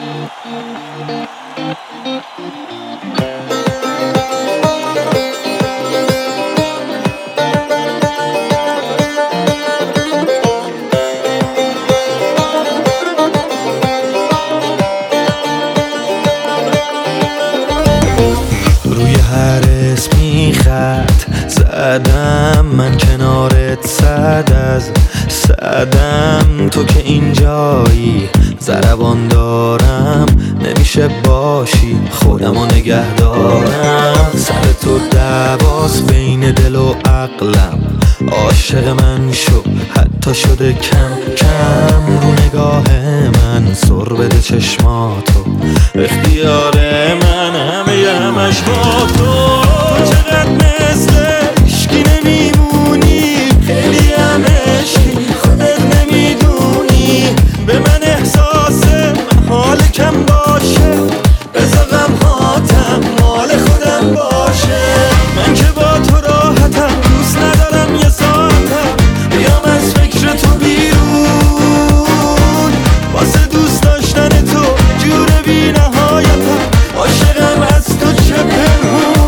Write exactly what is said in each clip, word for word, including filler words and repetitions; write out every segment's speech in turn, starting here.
روی هر اسمی خط زدم، من کنارت صد از صدم. تو که اینجایی ضربان دارم، نمیشه باشی خودمو نگه دارم. سر تو دعواست بین دل و عقلم، عاشق من شو حتی شده کم کم. رو نگاه من سر بده چشماتو، اختیار من همه همش با تو. چقدر مثل عشقی نمیمونی، خیلی هم عشقی خودت نمیدونی. به من احساس محال کم باشه، بذار غمهاتم مال خودم باشه. من که با تو راحتم، دوست ندارم یه ساعتم بیام از فکر تو بیرون. واسه دوست داشتن تو جور بی نهایتم، عاشقم از تو چه پنهون.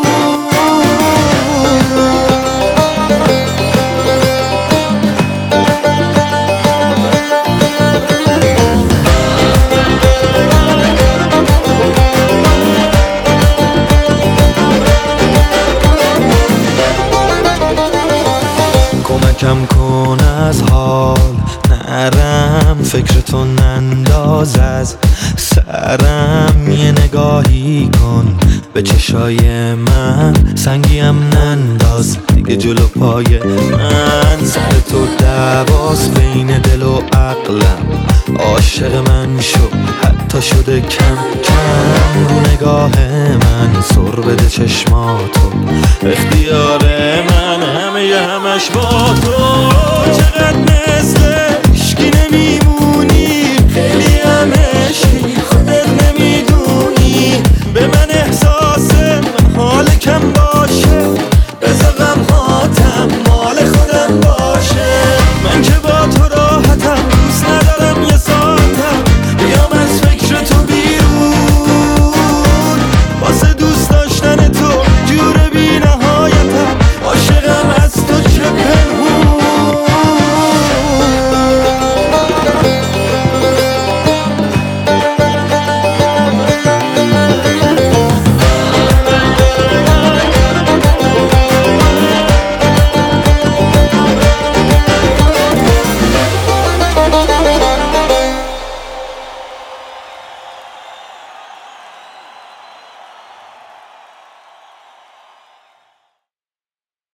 کمکم کن از حال نرم، فکر تو ننداز از سرم. یه نگاهی کن به چشای من، سنگیم ننداز دیگه جلو پای من. سر تو دعواست بین دل و عقلم، عاشق من شو حتی شده کم کم. رو نگاه من سر بده چشماتو، اختیار من همه همش با تو.